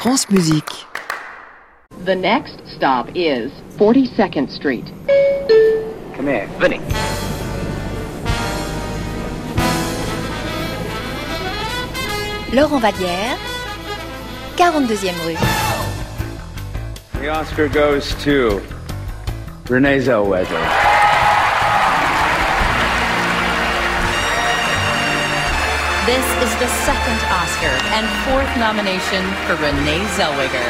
France Musique. The next stop is 42nd Street. Come here, Vinny. Laurent Vallière, 42e rue. The Oscar goes to Renée Zellweger. This is the second Oscar and fourth nomination for Renée Zellweger.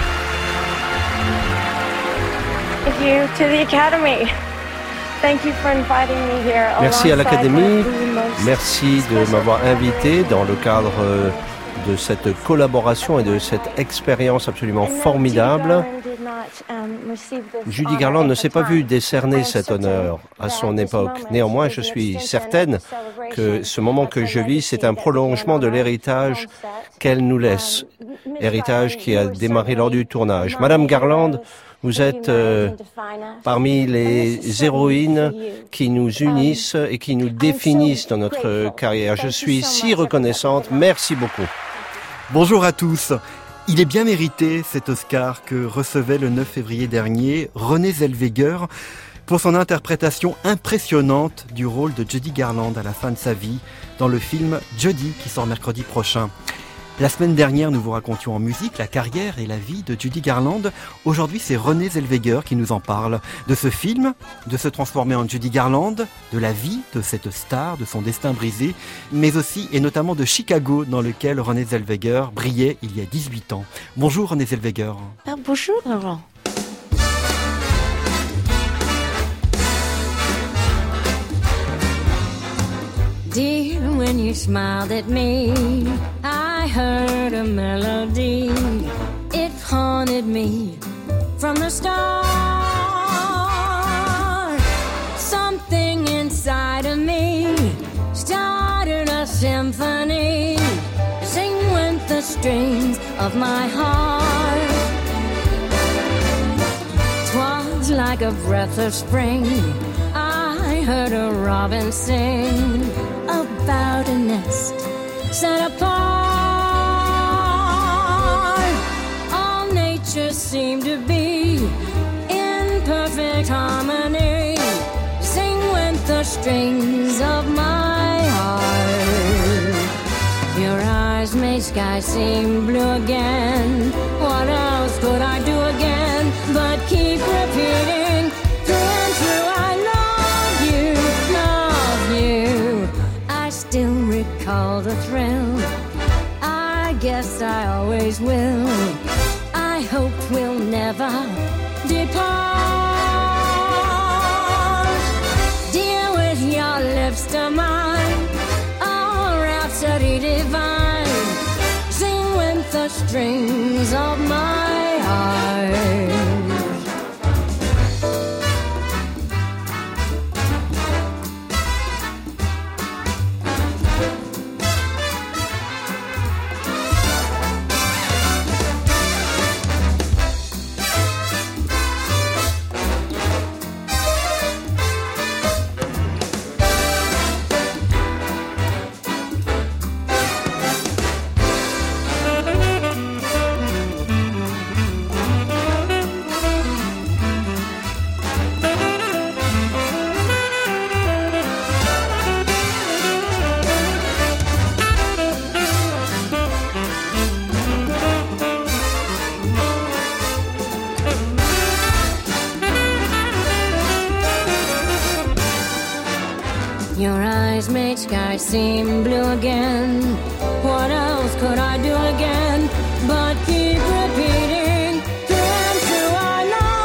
Thank you to the Academy. Thank you for inviting me here. Merci à l'Académie, merci de m'avoir invité dans le cadre de cette collaboration et de cette expérience absolument formidable. Judy Garland ne s'est pas vue décerner cet honneur à son époque. Néanmoins, je suis certaine que ce moment que je vis, c'est un prolongement de l'héritage qu'elle nous laisse. Héritage qui a démarré lors du tournage. Madame Garland, vous êtes parmi les héroïnes qui nous unissent et qui nous définissent dans notre carrière. Je suis si reconnaissante. Merci beaucoup. Bonjour à tous. Il est bien mérité cet Oscar que recevait le 9 février dernier Renée Zellweger pour son interprétation impressionnante du rôle de Judy Garland à la fin de sa vie dans le film Judy qui sort mercredi prochain. La semaine dernière, nous vous racontions en musique la carrière et la vie de Judy Garland. Aujourd'hui, c'est Renée Zellweger qui nous en parle. De ce film, de se transformer en Judy Garland, de la vie de cette star, de son destin brisé, mais aussi et notamment de Chicago, dans lequel Renée Zellweger brillait il y a 18 ans. Bonjour Renée Zellweger. Bonjour Laurent. Dear, when you smiled at me, I heard a melody. It haunted me from the start. Something inside of me started a symphony. Sing with the strings of my heart. 'Twas like a breath of spring. I heard a robin sing about a nest set apart. All nature seemed to be in perfect harmony. Sing with the strings of my heart. Your eyes made sky seem blue again. What else could I do again but keep repeating through and through? I love you, love you. I still recall the thrill. I guess I always will. I hope we'll never depart. Dear, with your lips to mine, oh, rhapsody divine. Sing with the strings of my heart. Your eyes made sky seem blue again. What else could I do again but keep repeating through and through? I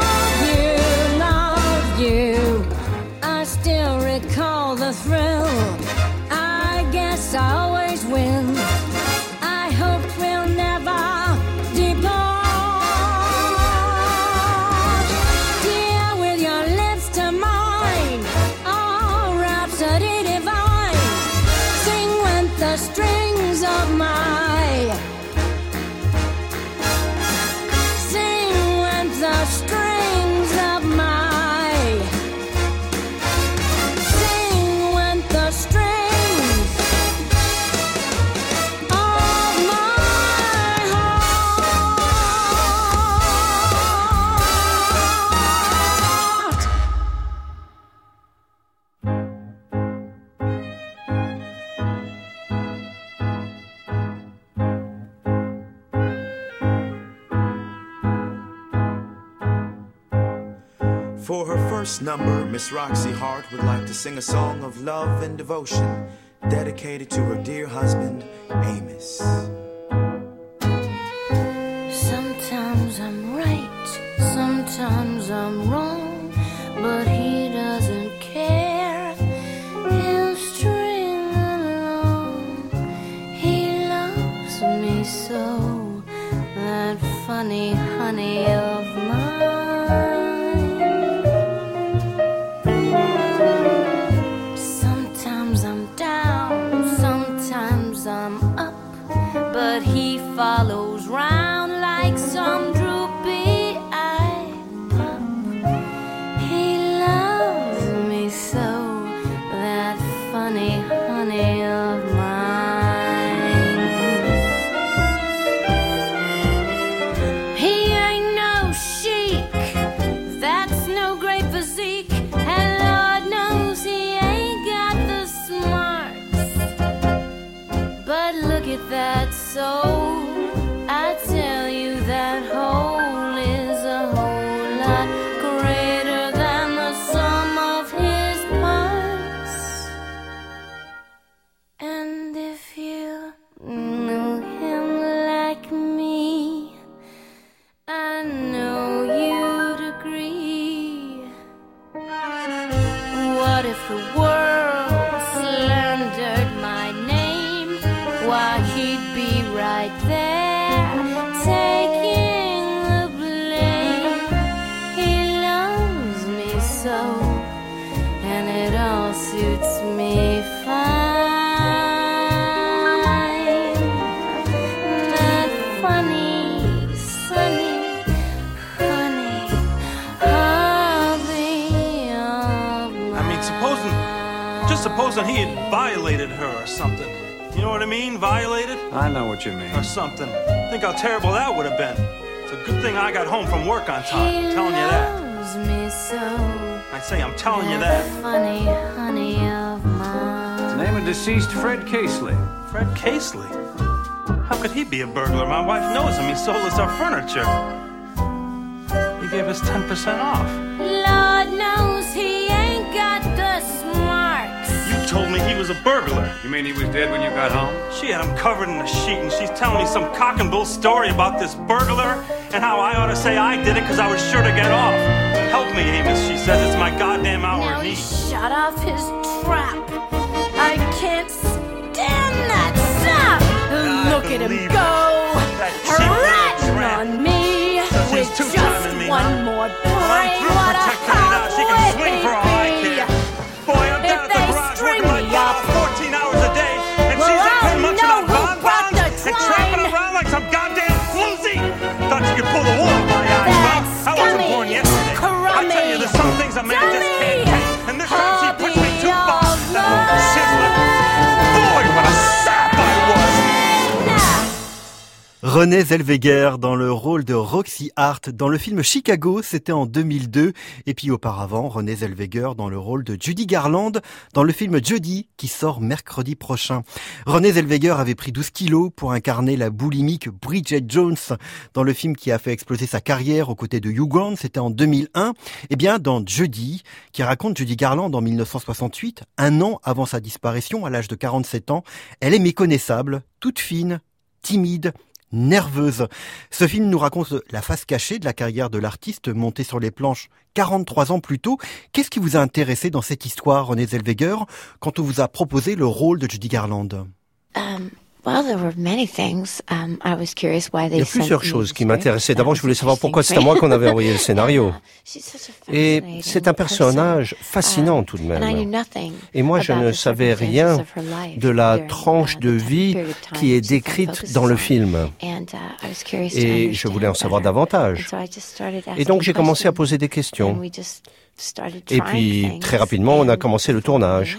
love you. I still recall the thrill. I guess I always will. I hope we'll never depart. Dear, with your lips to mine, oh, rhapsody divine. Sing with the strings For her first number, Miss Roxy Hart would like to sing a song of love and devotion dedicated to her dear husband, Amos. Sometimes I'm right, sometimes I'm wrong, but he doesn't care. He'll string along. He loves me so, that funny honey of mine. Sometimes I'm down, sometimes I'm up, but he follows round like some droopy-eyed pup. He loves me so, that funny honey of mine. He ain't no chic, that's no great physique, and Lord knows he ain't got the smarts. But look at that soul, I tell you that hole is a whole lot greater than the sum of his parts. And if you knew him like me, I know you'd agree. What if the world slandered my name? Why, he'd be right there, taking the blame. He loves me so, and it all suits me fine. That funny, sunny, honey, hubby of mine. I mean, supposing he had violated her or something. You know what I mean? Violated? I know what you mean. Or something. Think how terrible that would have been. It's a good thing I got home from work on time. I'm telling you that. Me so, I say, I'm telling you that. Funny honey of mine. Name of deceased Fred Casely. Fred Casely? How could he be a burglar? My wife knows him. He sold us our furniture. He gave us 10% off. Lord knows he ain't got the smarts. You told me he was a burglar. You mean he was dead when you got home? She had him covered in a sheet, and she's telling me some cock and bull story about this burglar and how I ought to say I did it because I was sure to get off. Help me, Amos, she says. It's my goddamn hour Now of he need. shut off his trap. I can't stand that sap. Look at him go, ratting on me with just one more brain. What a hot she can swing for all I care. Boy, I'm down at the garage working like that 14 hours a day, and she's up here munching on bonbons and tramping around like some goddamn floozy. Thought you could pull the wool over my eyes. I wasn't born yesterday. I tell you, there's some things a man just can't take, and this time she pushed me too far. That little shizzler. Boy, what a sap I was. Renée Zellweger dans le rôle de Roxy Hart dans le film Chicago, c'était en 2002. Et puis auparavant, Renée Zellweger dans le rôle de Judy Garland dans le film Judy qui sort mercredi prochain. Renée Zellweger avait pris 12 kilos pour incarner la boulimique Bridget Jones dans le film qui a fait exploser sa carrière aux côtés de Hugh Grant, c'était en 2001. Et bien dans Judy, qui raconte Judy Garland en 1968, un an avant sa disparition à l'âge de 47 ans, elle est méconnaissable, toute fine, timide, nerveuse. Ce film nous raconte la face cachée de la carrière de l'artiste montée sur les planches 43 ans plus tôt. Qu'est-ce qui vous a intéressé dans cette histoire, Renée Zellweger, quand on vous a proposé le rôle de Judy Garland? Well, there were many things. I was curious why they Il y a plusieurs choses qui m'intéressaient. D'abord, je voulais savoir pourquoi c'est à moi qu'on avait envoyé le scénario. Et c'est un personnage fascinant tout de même. Et moi, je ne savais rien de la tranche de vie qui est décrite dans le film. Et je voulais en savoir davantage. Et donc, j'ai commencé à poser des questions. Et puis, très rapidement, on a commencé le tournage.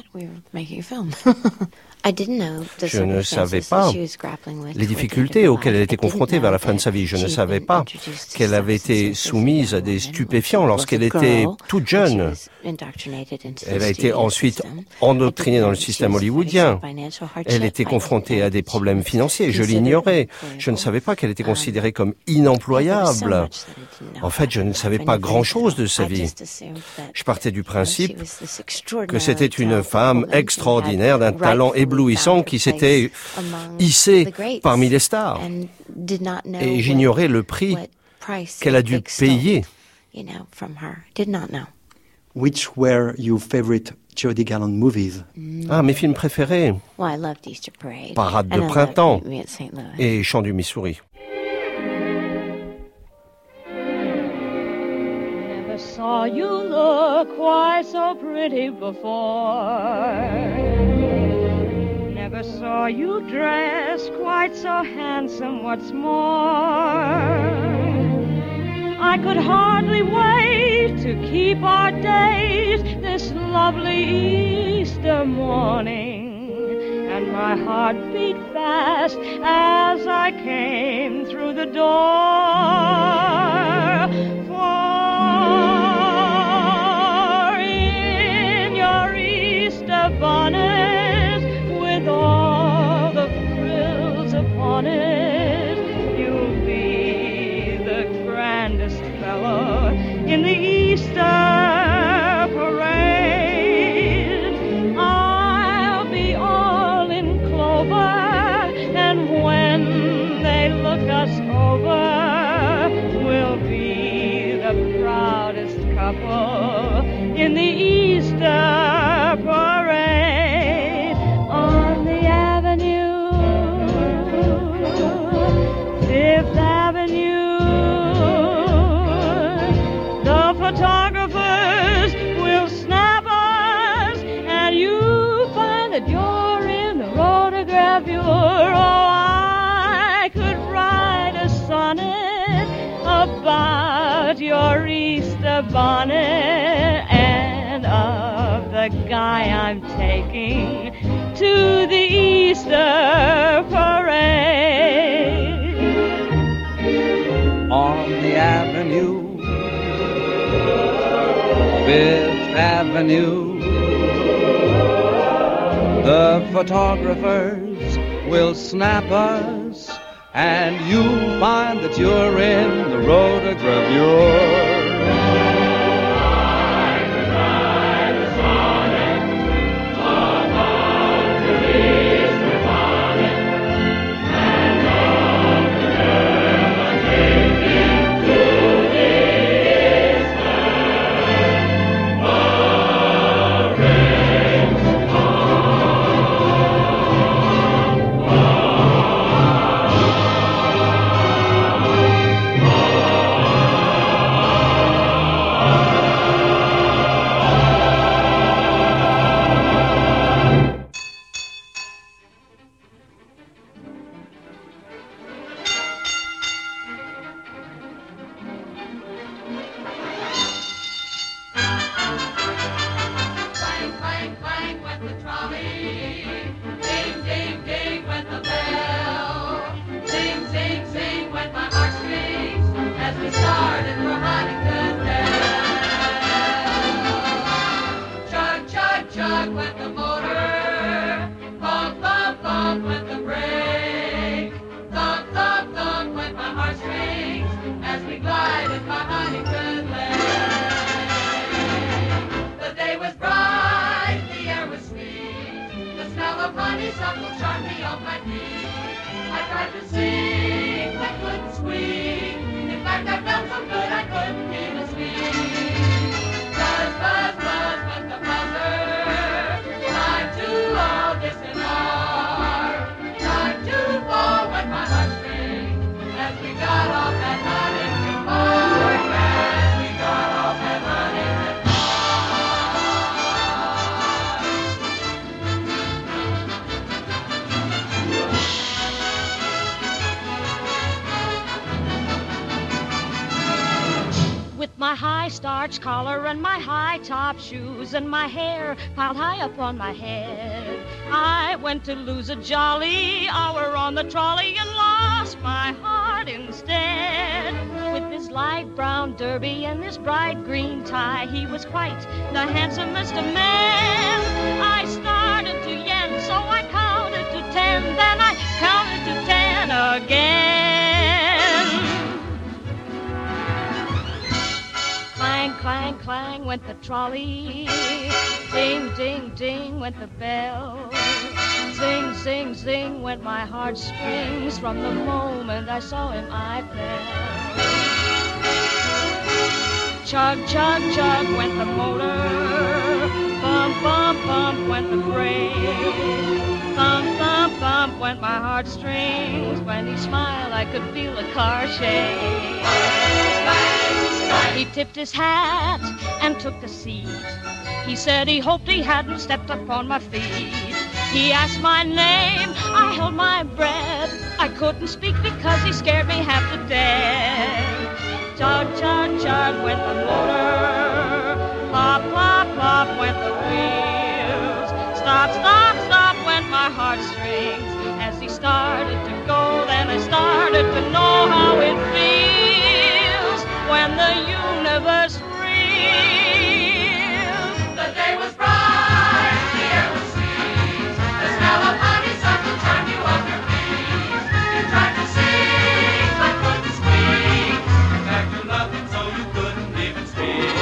Je ne savais pas les difficultés auxquelles elle était confrontée vers la fin de sa vie. Je ne savais pas qu'elle avait été soumise à des stupéfiants lorsqu'elle était toute jeune. Elle a été ensuite endoctrinée dans le système hollywoodien. Elle était confrontée à des problèmes financiers. Je l'ignorais. Je ne savais pas qu'elle était considérée comme inemployable. En fait, je ne savais pas grand-chose de sa vie. Je partais du principe que c'était une femme extraordinaire, d'un talent éblouissant qui s'était hissée parmi les stars. Et j'ignorais le prix qu'elle a dû payer. Which were your favorite Judy Garland movies? Mes films préférés. Parade de printemps et Chant du Missouri. Never saw you look quite so pretty before. Never saw you dress quite so handsome, what's more. I could hardly wait to keep our date this lovely Easter morning. And my heart beat fast as I came through the door. For in your Easter bonnet, with all the frills upon it, you'll be the grandest fellow in the Easter parade. I'll be all in clover, and when they look us over, we'll be the proudest couple in the Easter parade. On the avenue, Fifth Avenue, the photographers will snap us, and you find that you're in the photograph. Oh, I could write a sonnet about your Easter bonnet and of the guy I'm taking to the Easter parade. On the avenue, Fifth Avenue, the photographers will snap us, and you'll find that you're in the rotogravure. my starch collar and my high top shoes and my hair piled high up on my head. I went to lose a jolly hour on the trolley and lost my heart instead. With his light brown derby and his bright green tie, he was quite the handsomest of men. I started to yen, so I counted to 10, then I counted to 10 again. Clang, clang, clang went the trolley. Ding, ding, ding went the bell. Zing, zing, zing went my heartstrings. From the moment I saw him, I fell. Chug, chug, chug went the motor. Bump, bump, bump went the brake. Thump, thump, thump went my heartstrings. When he smiled, I could feel the car shake. He tipped his hat and took the seat. He said he hoped he hadn't stepped upon my feet. He asked my name, I held my breath. I couldn't speak because he scared me half to death. Chug, chug, chug went the motor. Plop, plop, plop went the wheels. Stop, stop, stop went my heartstrings. As he started to go, then I started to know how it feels when the universe reels. The day was bright, the air was sweet. The smell of honeysuckle turned you off your feet. You tried to sing, but couldn't speak. In fact, you loved him so you couldn't even speak.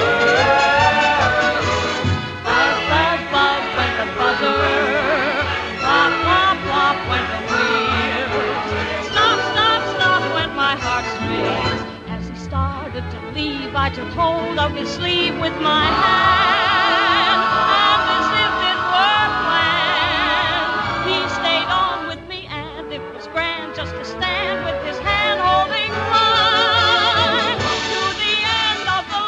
Buzz, buzz, buzz went the buzzer. Plop, plop, plop went the wheels. Stop, stop, stop went my heartstrings. As he started to leave, I took hold of his sleeve with my hand, and as if it were planned, he stayed on with me, and it was grand just to stand with his hand holding mine to the end of the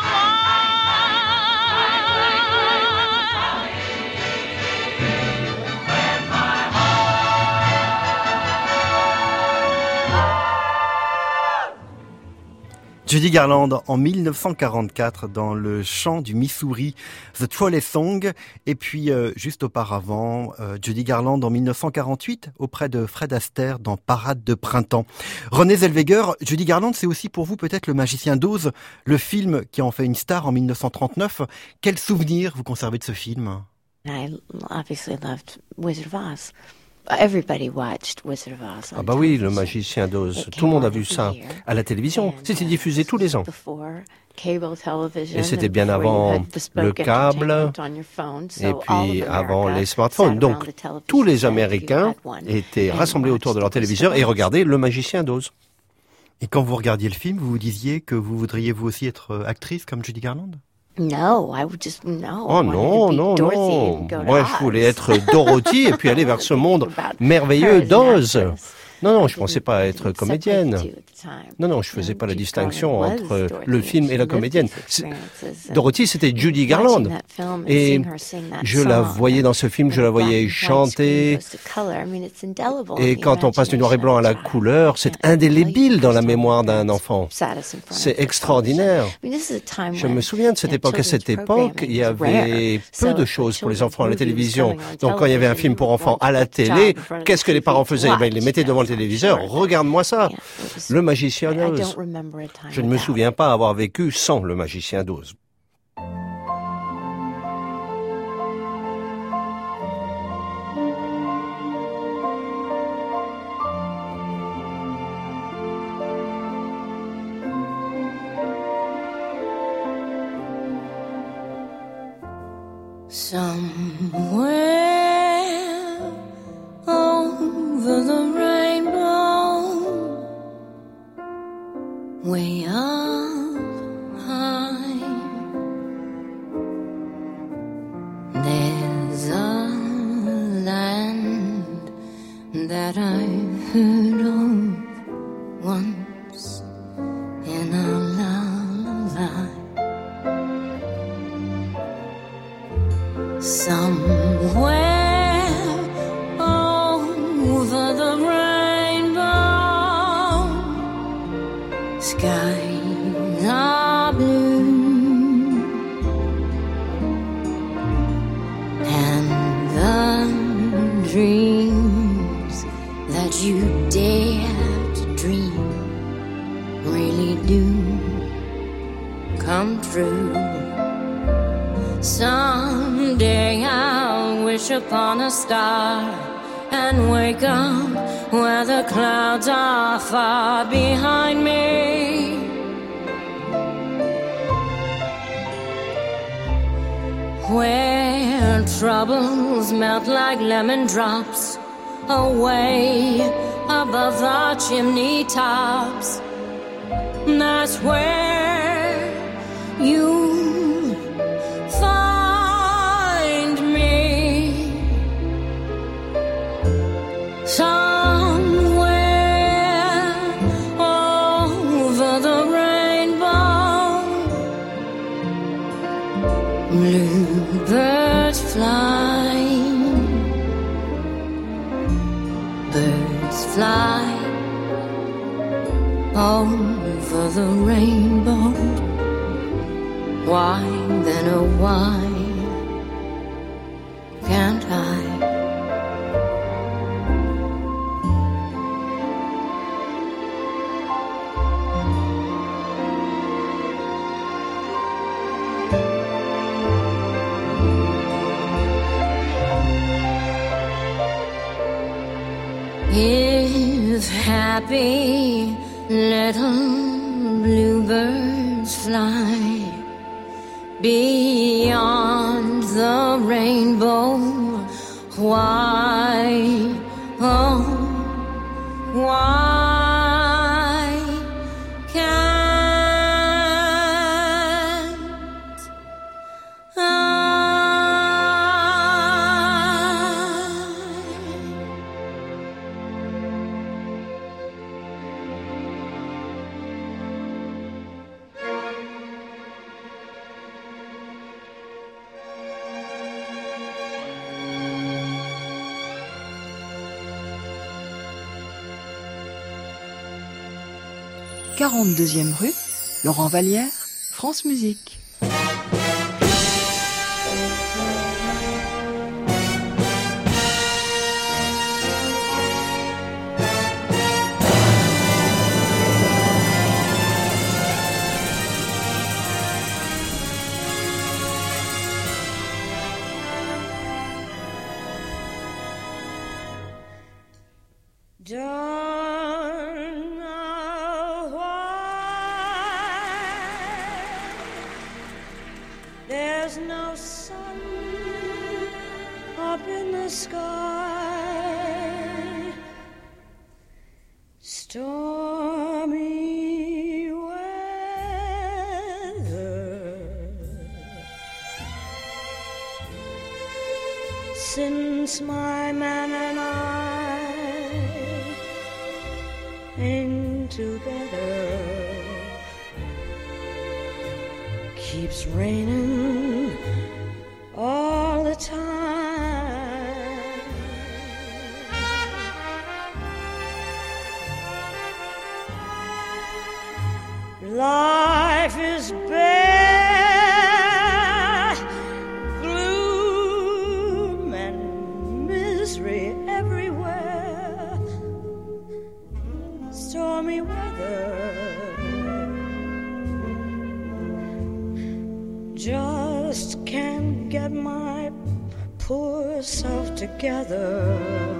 Judy Garland en 1944 dans le chant du Missouri, The Trolley Song, et puis juste auparavant Judy Garland en 1948 auprès de Fred Astaire dans Parade de printemps. Renée Zellweger, Judy Garland, c'est aussi pour vous peut-être Le Magicien d'Oz, le film qui en fait une star en 1939. Quel souvenir vous conservez de ce film? I obviously loved Wizard of Oz. Everybody watched Wizard of Oz. Ah bah oui, Le Magicien d'Oz. Tout le monde a vu ça à la télévision. C'était diffusé tous les ans. Et c'était bien avant le câble et puis avant les smartphones. Donc, tous les Américains étaient rassemblés autour de leur téléviseur et regardaient Le Magicien d'Oz. Et quand vous regardiez le film, vous vous disiez que vous voudriez vous aussi être actrice comme Judy Garland? No, I would just no. Oh non, non, non. Moi, je voulais être Dorothy et puis aller vers ce monde merveilleux d'Oz. Non, non, je pensais pas être comédienne. Non, non, je faisais pas la distinction entre le film et la comédienne. Dorothy, c'était Judy Garland. Et je la voyais dans ce film, je la voyais chanter. Et quand on passe du noir et blanc à la couleur, c'est indélébile dans la mémoire d'un enfant. C'est extraordinaire. Je me souviens de cette époque. À cette époque, il y avait peu de choses pour les enfants à la télévision. Donc quand il y avait un film pour enfants à la télé, qu'est-ce que les parents faisaient? Ben, ils les mettaient devant le téléviseur. Regarde-moi ça. Le Magicien d'Oz. Je ne me souviens pas avoir vécu sans Le Magicien d'Oz. Somewhere over the rainbow, way up high, there's a land that I've heard of once in a lullaby. Somewhere over the rainbow, skies are blue, do come true. Someday I'll wish upon a star and wake up where the clouds are far behind me. Where troubles melt like lemon drops away above the chimney tops. That's where you find me. Somewhere over the rainbow, bluebirds fly, birds fly over the rainbow. Why then, oh why can't I? If happy little bluebirds fly beyond the rainbow, why, oh, why can't I 42e rue, Laurent Vallière, France Musique. There's no sun up in the sky. Stormy weather since my man and I ain't together. Keeps raining all the time. Life is bare, gloom and misery everywhere. Stormy weather, just can't get my poor self together.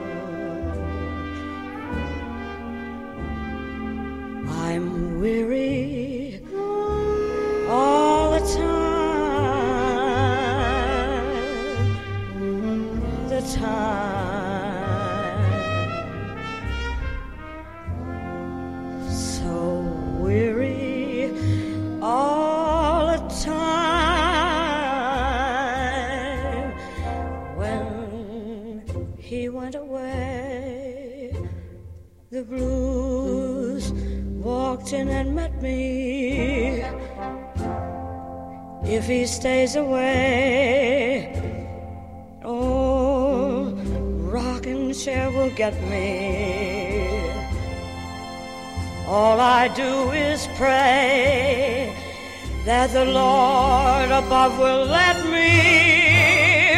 I'm weary all the time, so weary all the time. When he went away, the blues walked in and met me. If he stays away, oh, rocking chair will get me. All I do is pray that the Lord above will let me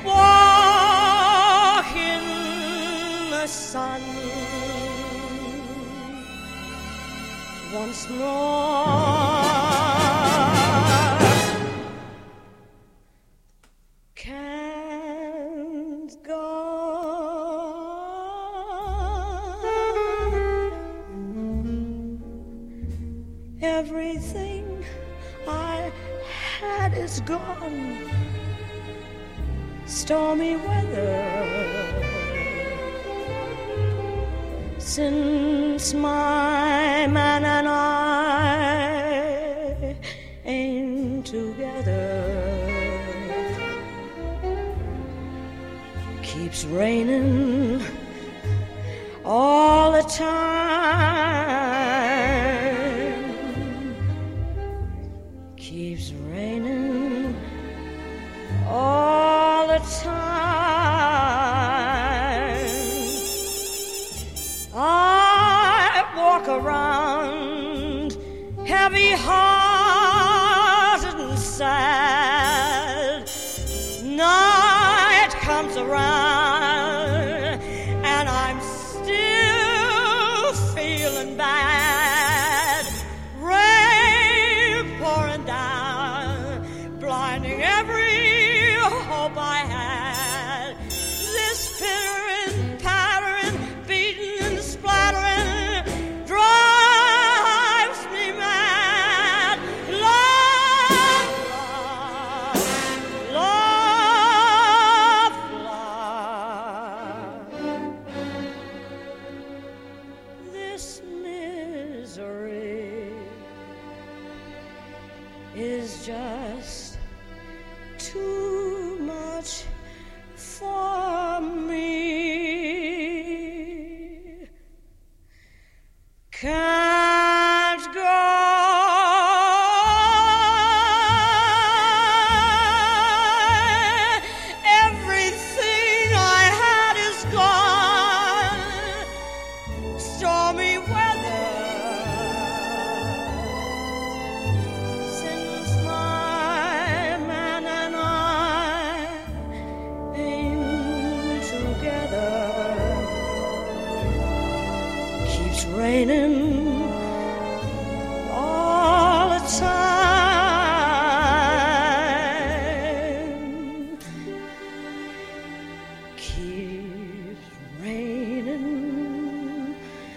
walk in the sun once more. Can't go. Everything I had is gone. Stormy weather since my man and I ain't together. Keeps raining all the time. Keeps raining all the time. I walk around heavy-hearted and sad. Night comes around and I'm still feeling bad. Rain pouring down, blinding every hope I had. This pittering, pattering, beating and splattering drives me mad. Love, love, love, love. This misery is just too much for me. Can't go. Everything I had is gone. Stormy weather since my man and I ain't together. Keeps raining all the time. Keeps raining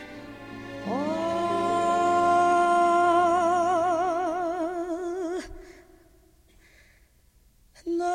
all the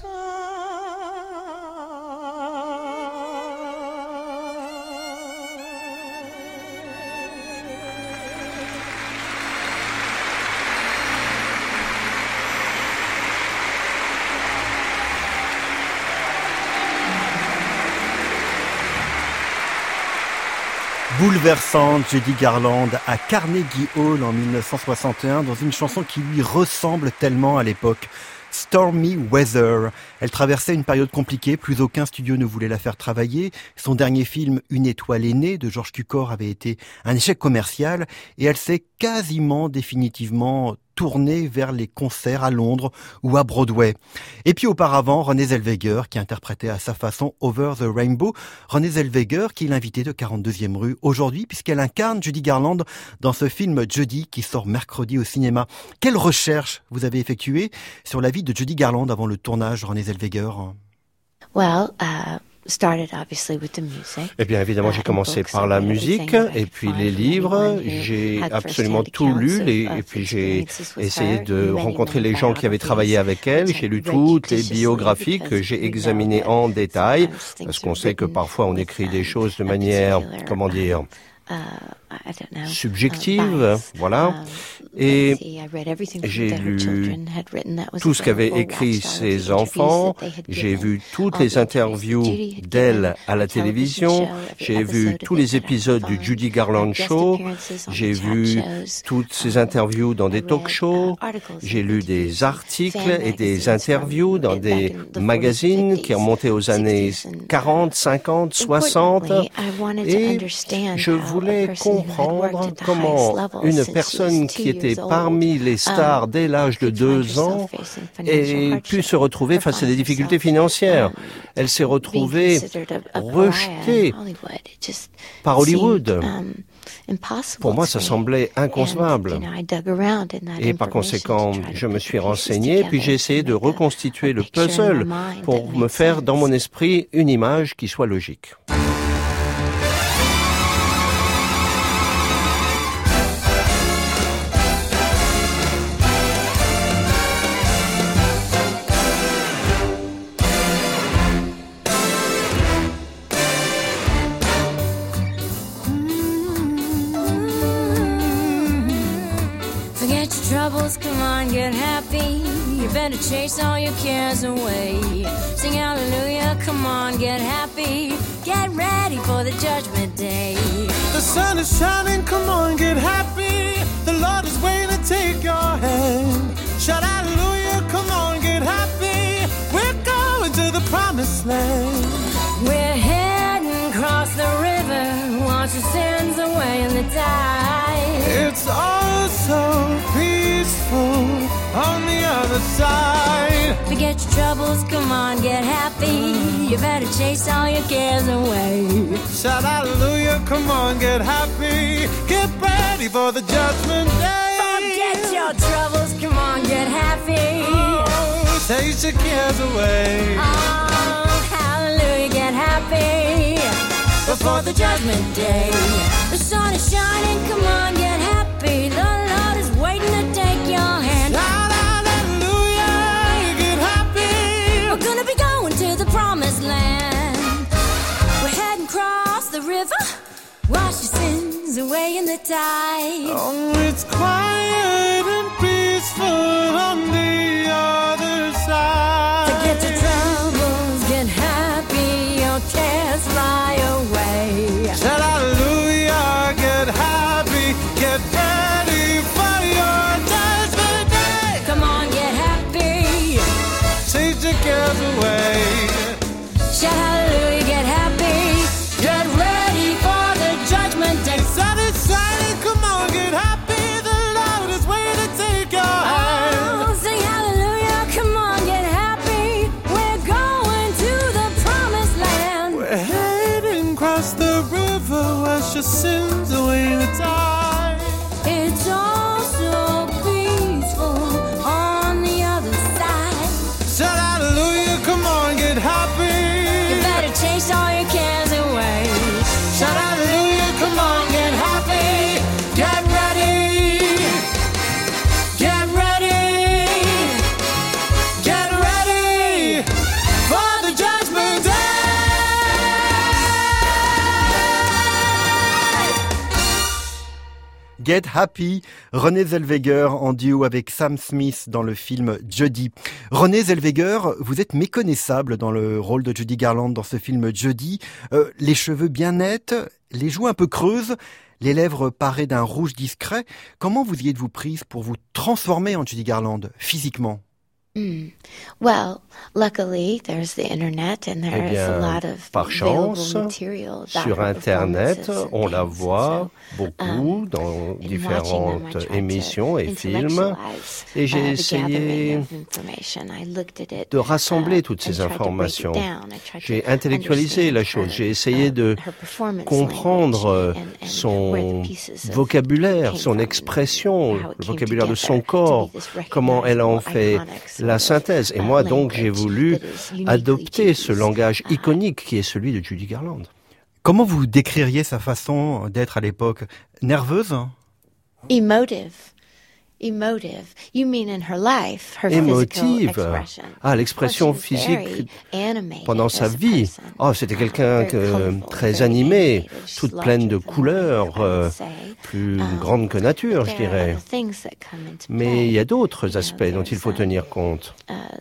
Bouleversante, Judy Garland à Carnegie Hall en 1961 dans une chanson qui lui ressemble tellement à l'époque. Stormy Weather. Elle traversait une période compliquée, plus aucun studio ne voulait la faire travailler. Son dernier film, Une étoile est née, de George Cukor, avait été un échec commercial et elle s'est quasiment définitivement tournée vers les concerts à Londres ou à Broadway. Et puis auparavant, Renée Zellweger qui interprétait à sa façon Over the Rainbow. Renée Zellweger qui est l'invitée de 42e rue aujourd'hui puisqu'elle incarne Judy Garland dans ce film Judy qui sort mercredi au cinéma. Quelle recherche vous avez effectuée sur la vie de Judy Garland avant le tournage, Renée Zellweger? Well, started obviously with the music. Eh bien, évidemment, j'ai commencé par la musique et puis les livres. J'ai absolument tout lu et puis j'ai essayé de rencontrer les gens qui avaient travaillé avec elle. J'ai lu toutes les biographies que j'ai examinées en détail parce qu'on sait que parfois on écrit des choses de manière, comment dire, subjective, voilà. Et j'ai lu tout ce qu'avaient écrit ses enfants. J'ai vu toutes les interviews d'elle à la télévision. J'ai vu tous les épisodes du Judy Garland Show. J'ai vu toutes ces interviews dans des talk-shows. J'ai lu des articles et des interviews dans des magazines qui remontaient aux années 40, 50, 60. Et je voulais comprendre comment une personne qui était été parmi les stars dès l'âge de 2 ans ait pu se retrouver face à des difficultés financières. Elle s'est retrouvée rejetée par Hollywood. Pour moi, ça semblait inconcevable. Et par conséquent, je me suis renseigné, puis j'ai essayé de reconstituer le puzzle pour me faire dans mon esprit une image qui soit logique. Troubles, come on, get happy. You better chase all your cares away. Sing hallelujah, come on, get happy. Get ready for the judgment day. The sun is shining, come on, get happy. The Lord is waiting to take your hand. Shout hallelujah, come on, get happy. We're going to the promised land. We're heading across the river. Wash your sins away in the tide. It's all so peaceful on the other side. Forget your troubles, come on, get happy. You better chase all your cares away. Shout hallelujah, come on, get happy. Get ready for the judgment day. Forget your troubles, come on, get happy. Oh, chase your cares away. Oh, hallelujah, get happy. Before the judgment day. The sun is shining, come on, get happy. The Lord is waiting to take your hand. Shout hallelujah, get happy. We're gonna be going to the promised land. We're heading across the river. Wash your sins away in the tide. Oh, it's quiet and peaceful on the other side. Forget your troubles, get happy. Your cares fly away. Shout hallelujah, get happy. Get ready for your judgment day. Come on, get happy. Chase your cares away. Shout hallelujah, get happy. Get ready for the judgment day. Sun is shining, come on, get happy. The Lord is waiting to take your hand. Oh, sing hallelujah, come on, get happy. We're going to the promised land. We're heading across the river, wash your sins away in the tide. It's all so peaceful on the other side. Shout hallelujah, come on, get happy. You better chase all your cares away. Shout hallelujah, come on, get happy. Get ready. Get ready. Get ready for the judgment day. Get Happy, Renée Zellweger en duo avec Sam Smith dans le film Judy. Renée Zellweger, vous êtes méconnaissable dans le rôle de Judy Garland dans ce film Judy. Les cheveux bien nets, les joues un peu creuses, les lèvres parées d'un rouge discret. Comment vous y êtes-vous prise pour vous transformer en Judy Garland, physiquement? Well, luckily, there's the internet and there is a lot of par chance, sur Internet, on la voit beaucoup dans différentes émissions et films. Et j'ai essayé de rassembler toutes ces informations. J'ai intellectualisé la chose. J'ai essayé de comprendre son vocabulaire, son expression, le vocabulaire de son corps, comment elle en fait la synthèse. Et moi, donc, j'ai voulu adopter ce langage iconique qui est celui de Judy Garland. Comment vous décririez sa façon d'être à l'époque? Nerveuse? Emotive. You mean in her life, her physical expression. Ah, l'expression physique pendant sa vie. Oh, c'était quelqu'un très animé, toute pleine de couleurs, plus grande que nature, je dirais. Mais il y a d'autres aspects dont il faut tenir compte.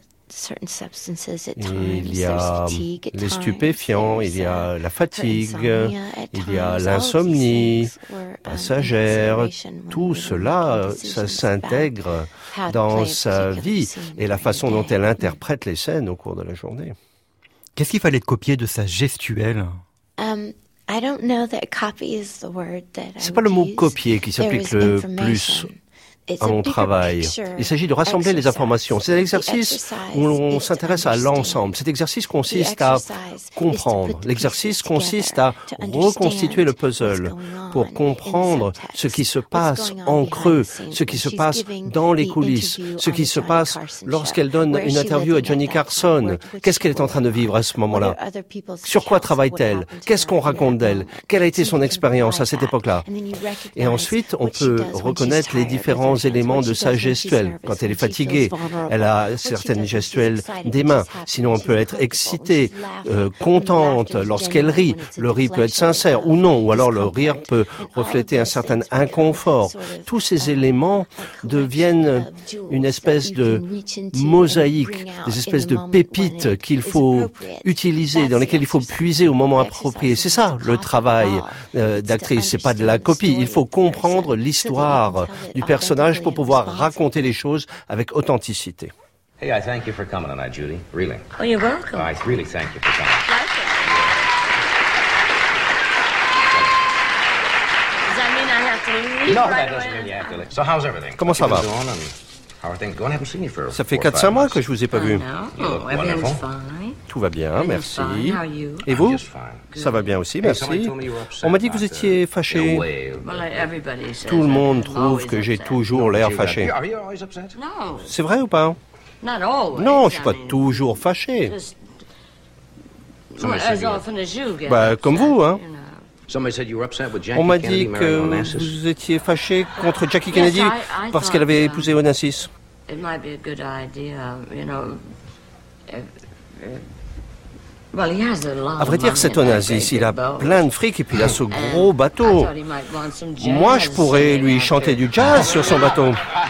Il y a les stupéfiants, il y a la fatigue, il y a l'insomnie passagère. Tout cela, ça s'intègre dans sa vie et la façon dont elle interprète les scènes au cours de la journée. Qu'est-ce qu'il fallait copier de sa gestuelle? C'est pas le mot copier qui s'applique le plus. à mon travail. Il s'agit de rassembler les informations. C'est un exercice où on s'intéresse à l'ensemble. Cet exercice consiste à comprendre. L'exercice consiste à reconstituer le puzzle pour comprendre ce qui se passe en creux, ce qui se passe dans les coulisses, ce qui se passe lorsqu'elle donne une interview à Johnny Carson. Qu'est-ce qu'elle est en train de vivre à ce moment-là? Sur quoi travaille-t-elle? Qu'est-ce qu'on raconte d'elle? Quelle a été son expérience à cette époque-là? Et ensuite, on peut reconnaître les différents éléments de sa gestuelle. Quand elle est fatiguée, elle a certaines gestuelles des mains. Sinon, on peut être excitée, contente lorsqu'elle rit. Le rire peut être sincère ou non, ou alors le rire peut refléter un certain inconfort. Tous ces éléments deviennent une espèce de mosaïque, des espèces de pépites qu'il faut utiliser, dans lesquelles il faut puiser au moment approprié. C'est ça, le travail d'actrice. C'est pas de la copie. Il faut comprendre l'histoire du personnage pour pouvoir raconter les choses avec authenticité. Hey, I thank you for coming tonight, Judy. Really. Oh, you're welcome. I really thank you for coming. Does that mean I have to leave? No, that doesn't mean you have to leave. So how's everything? Comment ça va? How are things going? I haven't seen you for Ça fait 4-5 mois que je vous ai pas vu. Tout va bien, merci. Et vous? Ça va bien aussi, merci. On m'a dit que vous étiez fâché. Tout le monde trouve que j'ai toujours l'air fâché. C'est vrai ou pas? Non, je suis pas toujours fâché. Comme vous, hein. On m'a dit que vous étiez fâché contre Jackie Kennedy parce qu'elle avait épousé Onassis. À vrai dire, cet Onassis, il a plein de fric et puis il a ce gros bateau. Moi, je pourrais lui chanter du jazz sur son bateau.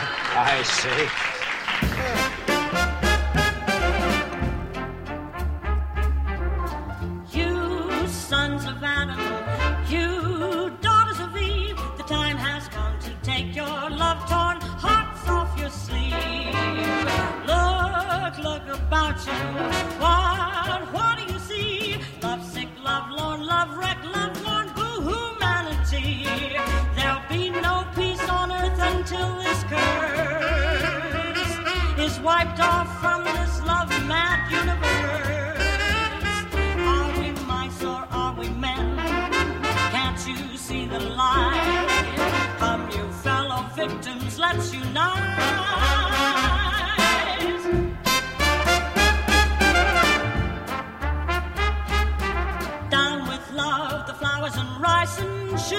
What do you see? Love sick, love lorn, love wreck, love worn, boo humanity. There'll be no peace on earth until this curse is wiped off from this love-mad universe. Are we mice or are we men? Can't you see the light? Come, you fellow victims, let's unite. And rice and shoes.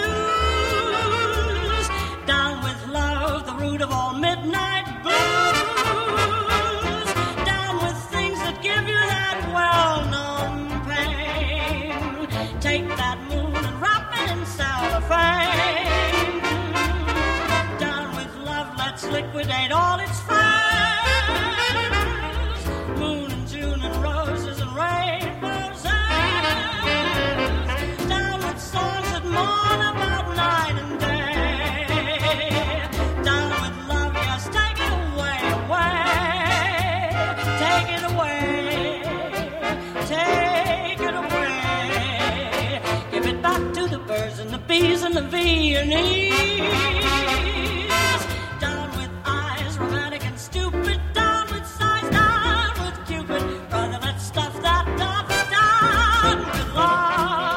Down with love, the root of all midnight blues. Down with things that give you that well-known pain. Take that moon and wrap it in cellophane. Down with love, let's liquidate all its friends. Moon and June and roses and rainbows. Songs that mourn about night and day. Down with love, yes, take it away, away. Take it away, take it away. Give it back to the birds and the bees and the Viennese. Down with eyes, romantic and stupid. Down with sighs, down with Cupid. Brother, let's stuff that duff. Down with love.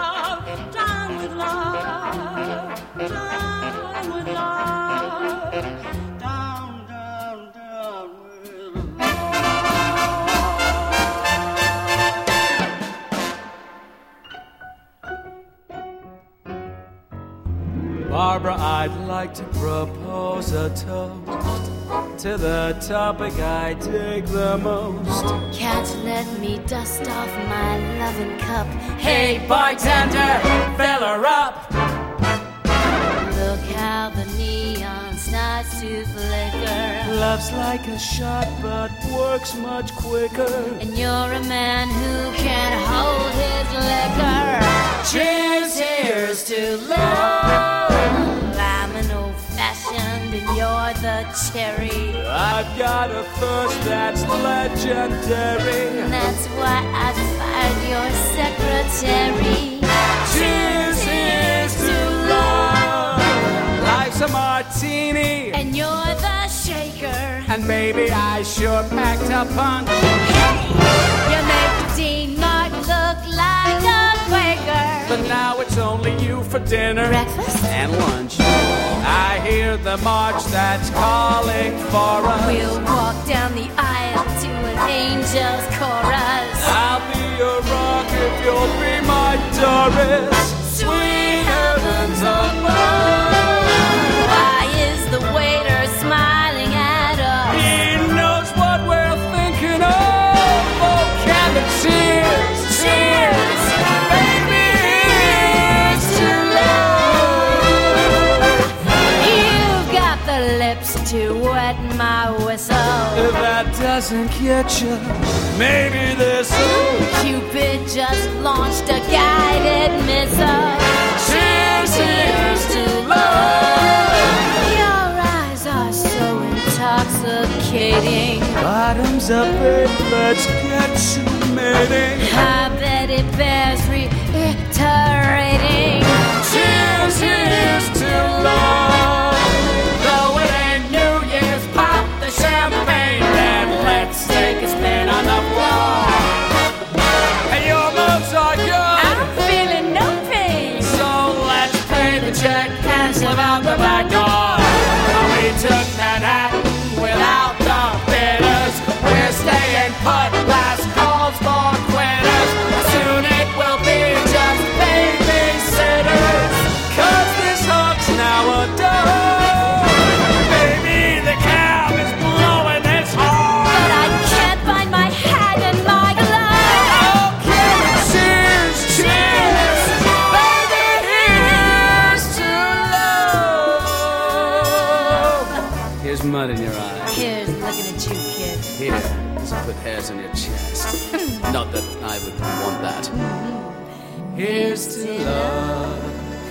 Barbara, I'd like to propose a toast to the topic I dig the most. Can't let me dust off my loving cup. Hey, bartender, fill her up. Look how the neon starts to flicker. Love's like a shot, but works much quicker. And you're a man who can't hold his liquor. Cheers, here's to love. I'm an old-fashioned and you're the cherry. I've got a thirst that's legendary. And that's why I find your secretary. Cheers, here's to love. Life's a martini. martini. And you're the shaker. And maybe I sure packed a punch. You make Dean Martin look like a Quaker. But now it's only you for dinner. Breakfast? And lunch. I hear the march that's calling for us. We'll walk down the aisle to an angel's chorus. I'll be your rock if you'll be my Doris. Sweet heavens above. Why is the waiter smiling at us? He knows what we're thinking of. Oh, can the cheers, cheers, baby, here's to love. You've got the lips to wet my whistle. If that doesn't get you, maybe this'll. Cupid just launched a guided missile. Cheers, here's to love. Your eyes are so intoxicating. Bottoms up, babe, let's get you mating. I bet it bears reiterating. Cheers, here's to love. Though it ain't New Year's, pop the champagne and let's take a spin on the floor. Hey, your moves are good. I'm feeling no pain. So let's pay the check and slip out the back door. We took Manhattan without the bitters. We're staying put, last calls for quitters. Soon it will be just babysitters. 'Cause this hunk's now a dog. Baby, the cab is blowing this hard. But I can't find my hat and my glove. Okay, cheers, cheers. Baby, here's to love. Here's mud in your eye. Here's looking at you, kid. Here, let's put hairs on your chest. Not that I would want that. Here's to love.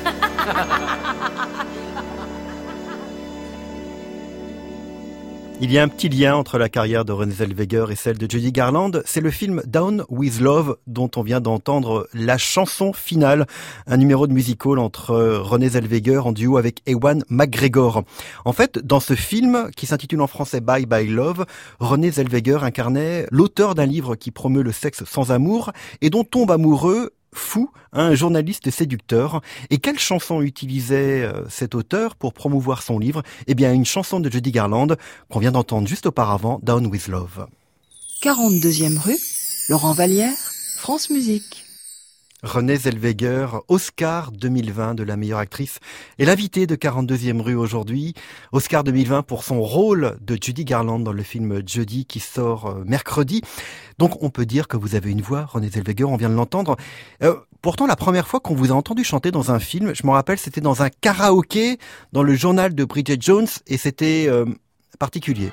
Il y a un petit lien entre la carrière de Renée Zellweger et celle de Judy Garland. C'est le film Down with Love dont on vient d'entendre la chanson finale, un numéro de musical entre Renée Zellweger en duo avec Ewan McGregor. En fait, dans ce film, qui s'intitule en français Bye Bye Love, Renée Zellweger incarnait l'auteur d'un livre qui promeut le sexe sans amour et dont tombe amoureux fou, un journaliste séducteur. Et quelle chanson utilisait cet auteur pour promouvoir son livre ? Eh bien, une chanson de Judy Garland qu'on vient d'entendre juste auparavant, Down with Love. 42e rue, Laurent Vallière, France Musique. Renée Zellweger, Oscar 2020 de la meilleure actrice, est l'invitée de 42e rue aujourd'hui. Oscar 2020 pour son rôle de Judy Garland dans le film Judy qui sort mercredi. Donc on peut dire que vous avez une voix, Renée Zellweger, on vient de l'entendre. Pourtant, la première fois qu'on vous a entendu chanter dans un film, je me rappelle, c'était dans un karaoké dans le journal de Bridget Jones et c'était particulier.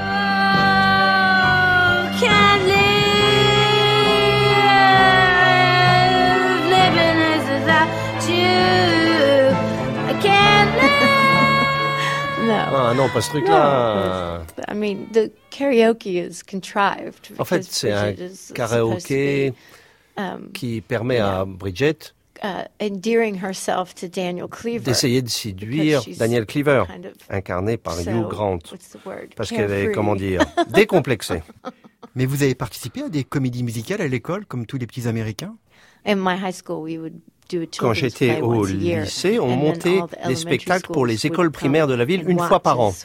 Ah non, pas ce truc-là. No. I mean, the karaoke is contrived. En fait, c'est un karaoké qui permet à Bridget endearing herself to Daniel Cleaver, d'essayer de séduire Daniel Cleaver, incarné par Hugh Grant, parce qu'elle est, comment dire, décomplexée. Mais vous avez participé à des comédies musicales à l'école, comme tous les petits Américains ? In my high school, we would do a Quand j'étais au lycée, on montait des spectacles pour les écoles primaires de la ville une fois par an.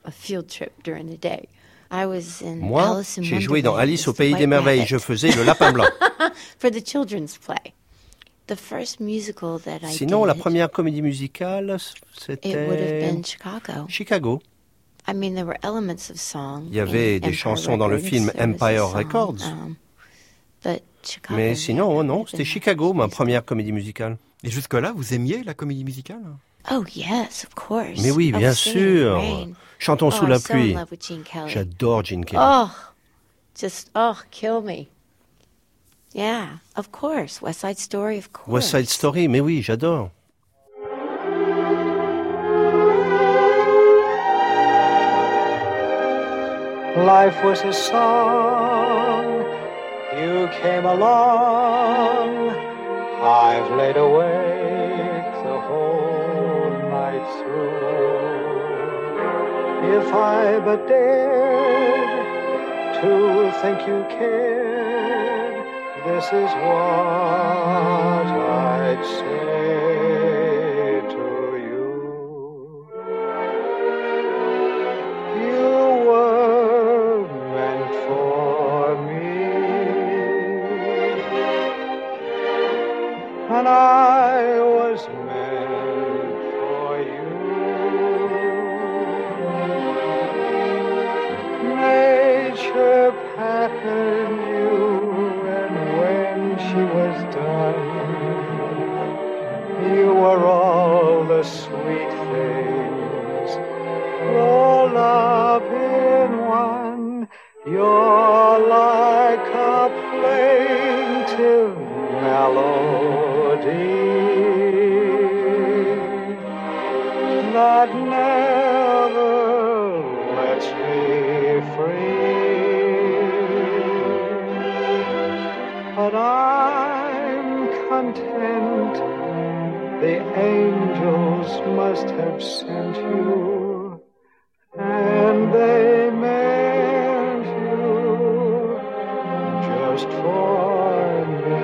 Moi, j'ai joué dans Alice au Pays des Merveilles. Je faisais le lapin blanc. Sinon, la première comédie musicale, c'était Chicago. Il y avait des chansons dans le film Empire Records. Mais sinon, oh non, c'était Chicago, ma première comédie musicale. Et jusque-là, vous aimiez la comédie musicale ? Oh yes, of course. Mais oui, bien sûr. Chantons sous la pluie. J'adore Gene Kelly. Kill me. Yeah, of course. West Side Story, of course. West Side Story, mais oui, j'adore. Life was a song. You came along. I've laid awake the whole night through. if I but dared to think you cared, this is what I'd say to you. You were meant for me, and I was meant for you. Nature patterned you, and when she was done, you were all the sweet things rolled up in one. You're like a plaintive melody that never lets me free. But I'm content, the angels must have sent you, and they meant you just for me.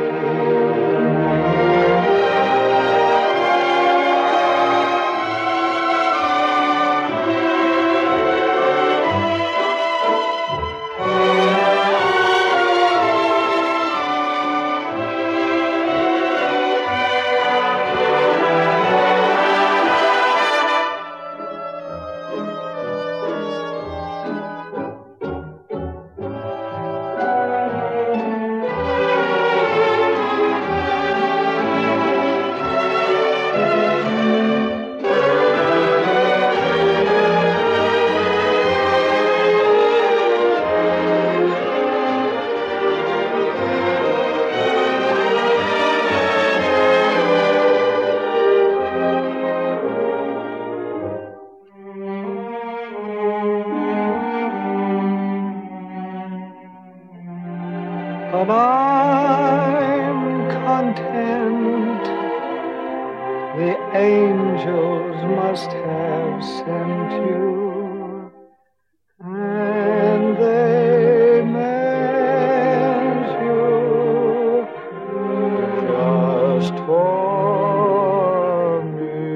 But I'm content, the angels must have sent you, and they meant you just for me.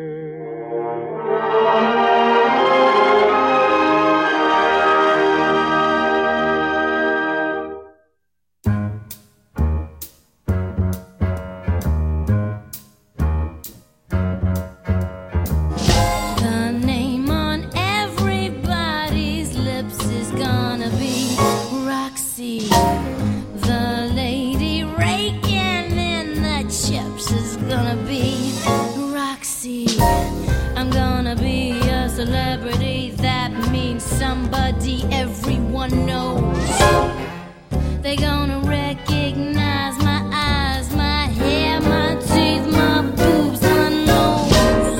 Celebrity, that means somebody everyone knows. They're gonna recognize my eyes, my hair, my teeth, my boobs, my nose.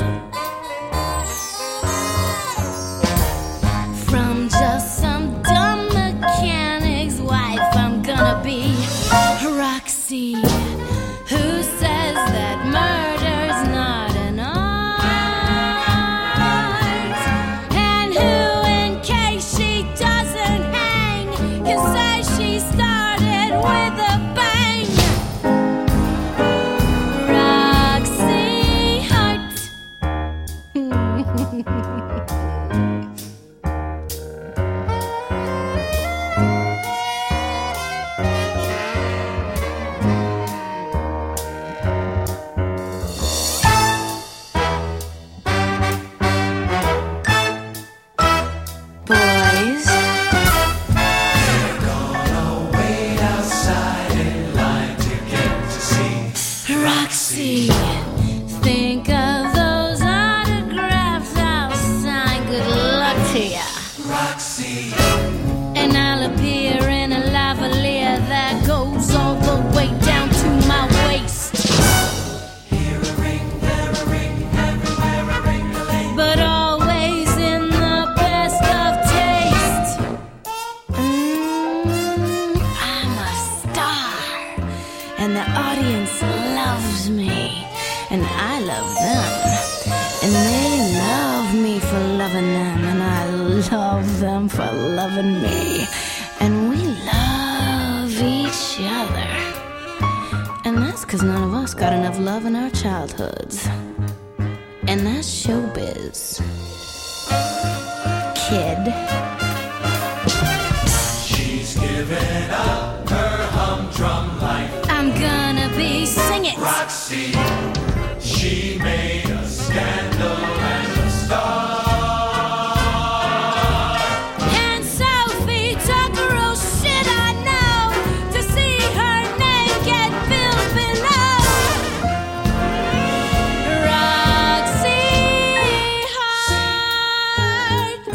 From just some dumb mechanic's wife, I'm gonna be Roxy, who says that murder's not an art. Think of those autographs, I'll sign, good luck to ya, Roxy. And I'll appear in a lavalier that goes all the way down to my waist. Here a ring, there a ring, everywhere a ring-a-ling, but always in the best of taste. I'm a star, and the audience loves me. And I love them, and they love me for loving them. them, and I love them for loving me. And we love each other. And that's 'cause none of us got enough love in our childhoods. And that's showbiz, kid. She's given up her humdrum life. I'm gonna be singing. Roxy, she made a scandal and a star. And Sophie Tucker, oh shit, I know, to see her name get filled below. Roxy Hart.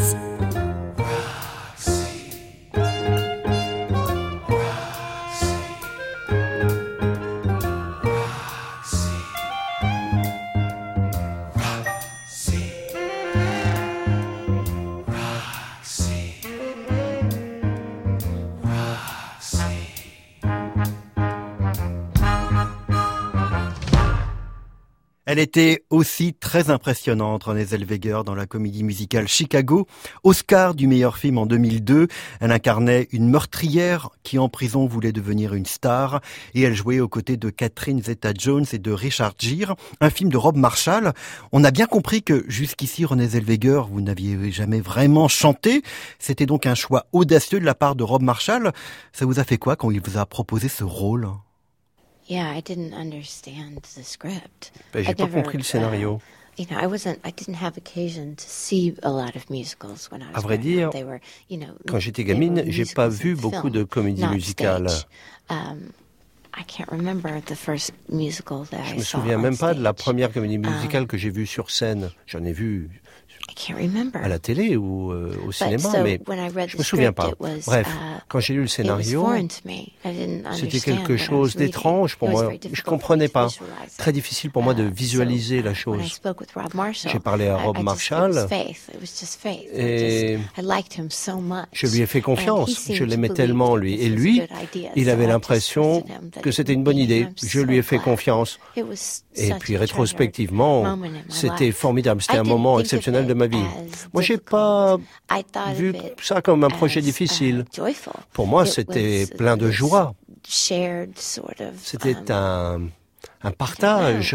Elle était aussi très impressionnante, Renée Zellweger, dans la comédie musicale Chicago. Oscar du meilleur film en 2002. Elle incarnait une meurtrière qui, en prison, voulait devenir une star. Et elle jouait aux côtés de Catherine Zeta-Jones et de Richard Gere. Un film de Rob Marshall. On a bien compris que, jusqu'ici, Renée Zellweger, vous n'aviez jamais vraiment chanté. C'était donc un choix audacieux de la part de Rob Marshall. Ça vous a fait quoi quand il vous a proposé ce rôle ? Yeah, I didn't understand the script. Ben, j'ai pas compris le scénario. You know, I didn't have occasion to see a lot of musicals when I was. À vrai dire, quand j'étais gamine, j'ai pas vu beaucoup de comédies musicales. I can't remember the first musical that Je me souviens même pas de la première comédie musicale que j'ai vue sur scène. J'en ai vu à la télé ou au cinéma, mais je me souviens pas. Bref, quand j'ai lu le scénario, c'était quelque chose d'étrange pour moi. Je comprenais pas. Très difficile pour moi de visualiser la chose. J'ai parlé à Rob Marshall et je lui ai fait confiance. Je l'aimais tellement, lui. Et lui, il avait l'impression que c'était une bonne idée. Je lui ai fait confiance. Et puis, rétrospectivement, c'était formidable. C'était un moment exceptionnel de ma vie. Moi, j'ai pas vu ça comme un projet difficile. Pour moi, c'était plein de joie. C'était un partage.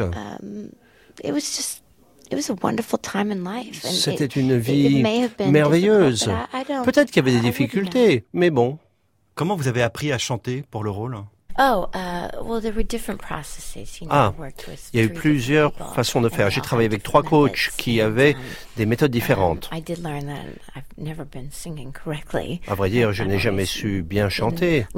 C'était une vie merveilleuse. Peut-être qu'il y avait des difficultés, mais bon. Comment vous avez appris à chanter pour le rôle ? Il y a eu plusieurs façons de faire. J'ai travaillé avec 3 coachs qui avaient des méthodes différentes. À vrai dire, je n'ai jamais su bien chanter.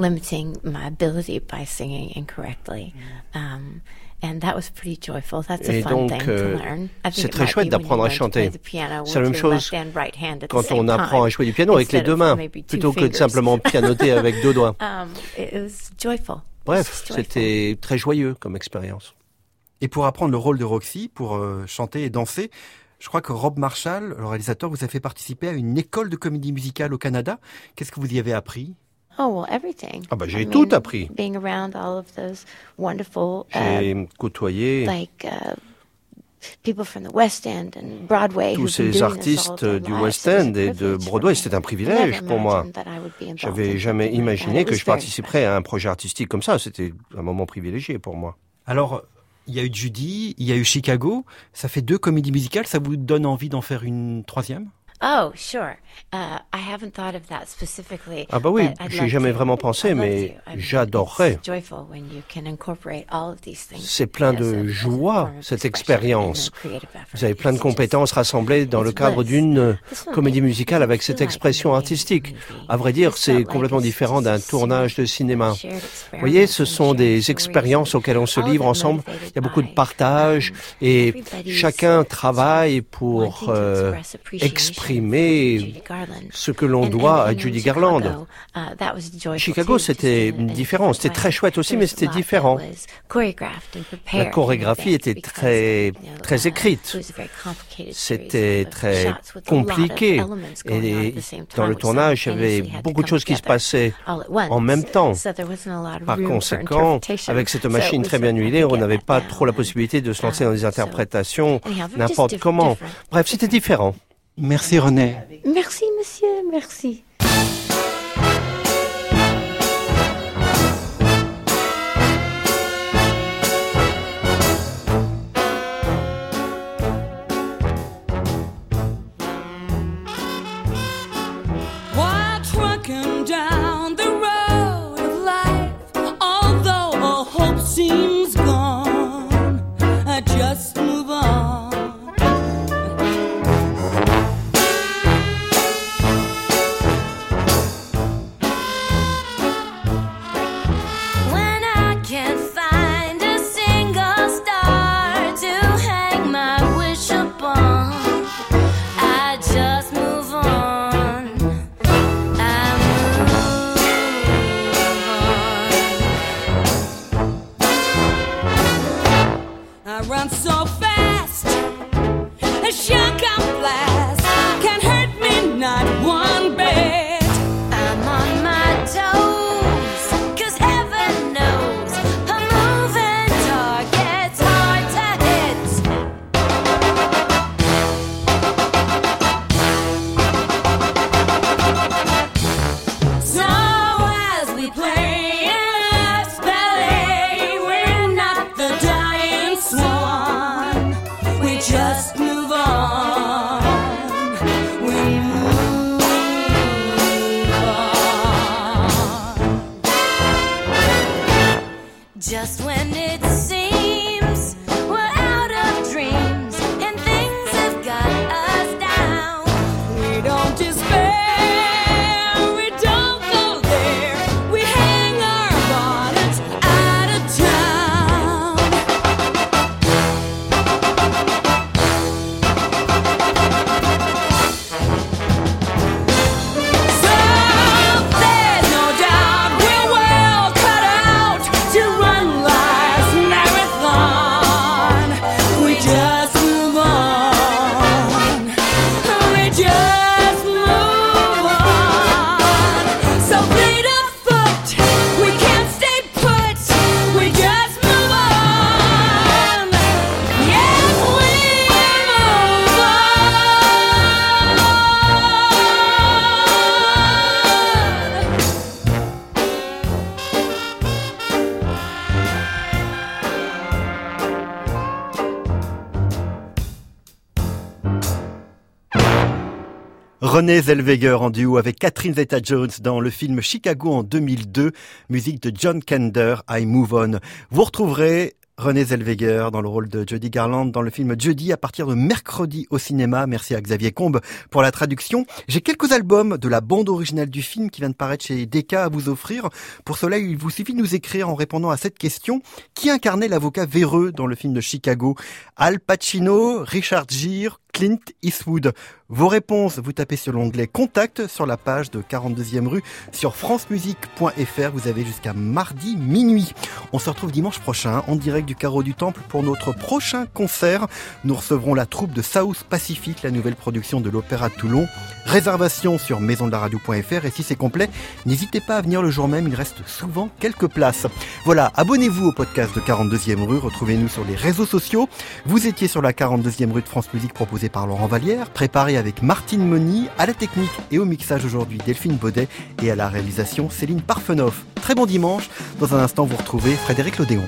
Et donc, c'est très chouette d'apprendre à chanter. C'est la même chose quand on apprend à jouer du piano avec les 2 mains, plutôt que de simplement pianoter avec 2 doigts. Bref, c'était très joyeux comme expérience. Et pour apprendre le rôle de Roxy, pour chanter et danser, je crois que Rob Marshall, le réalisateur, vous a fait participer à une école de comédie musicale au Canada. Qu'est-ce que vous y avez appris ? J'ai tout appris. J'ai côtoyé tous ces artistes du West End et de Broadway. C'était un privilège pour moi. J'avais jamais imaginé que je participerais à un projet artistique comme ça. C'était un moment privilégié pour moi. Alors, il y a eu Judy, il y a eu Chicago. Ça fait 2 comédies musicales. Ça vous donne envie d'en faire une 3e ? Oh, sure. I haven't thought of that specifically. Ah bah oui, j'y ai jamais vraiment pensé, mais j'adorerais. C'est plein de joie, cette expérience. Vous avez plein de compétences rassemblées dans le cadre d'une comédie musicale avec cette expression artistique. À vrai dire, c'est complètement différent d'un tournage de cinéma. Vous voyez, ce sont des expériences auxquelles on se livre ensemble. Il y a beaucoup de partage et chacun travaille pour exprimer ce que l'on doit à Judy Garland. Chicago, c'était différent. C'était très chouette aussi, mais c'était différent. La chorégraphie était très écrite. C'était très compliqué. Et dans le tournage, il y avait beaucoup de choses qui se passaient en même temps. Par conséquent, avec cette machine très bien huilée, on n'avait pas trop la possibilité de se lancer dans des interprétations n'importe comment. Bref, c'était différent. Merci Renée. Merci monsieur, merci. While trucking down the road of life, although all hope seems gone, I just move on. When I can't find a single star to hang my wish upon, I just move on. I move on. I run so fast, a shotgun blast can't hurt me, not one bit. I'm on my toes, 'cause heaven knows a moving target's hard to hit. So as we play in life's ballet, we're not the dying swan. We just move on. We move on. Just when it seems we're out of dreams and things have got us down, We don't despair, we don't go there. We hang our bonnets out of town. So there's no doubt we're well cut out to run life's marathon. We just move on. We just move on. So fleet of foot, we can't stay put. We just move on. Yes, we move Renée Zellweger en duo avec Catherine Zeta-Jones dans le film Chicago en 2002, musique de John Kander, I Move On. Vous retrouverez Renée Zellweger dans le rôle de Judy Garland dans le film Judy à partir de mercredi au cinéma. Merci à Xavier Combe pour la traduction. J'ai quelques albums de la bande originale du film qui vient de paraître chez Decca à vous offrir. Pour cela, il vous suffit de nous écrire en répondant à cette question. Qui incarnait l'avocat véreux dans le film de Chicago? Al Pacino, Richard Gere, Clint Eastwood. Vos réponses, vous tapez sur l'onglet Contact sur la page de 42e rue sur francemusique.fr. Vous avez jusqu'à mardi minuit. On se retrouve dimanche prochain en direct du Carreau du Temple pour notre prochain concert. Nous recevrons la troupe de South Pacific, la nouvelle production de l'Opéra de Toulon. Réservation sur maisondelaradio.fr et si c'est complet, n'hésitez pas à venir le jour même, il reste souvent quelques places. Voilà, abonnez-vous au podcast de 42e rue, retrouvez-nous sur les réseaux sociaux. Vous étiez sur la 42e rue de France Musique proposée par Laurent Vallière, préparée avec Martine Moni, à la technique et au mixage aujourd'hui Delphine Baudet et à la réalisation Céline Parfenoff. Très bon dimanche, dans un instant vous retrouvez Frédéric Lodéon.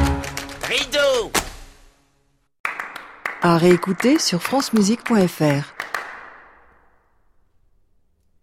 À réécouter sur francemusique.fr.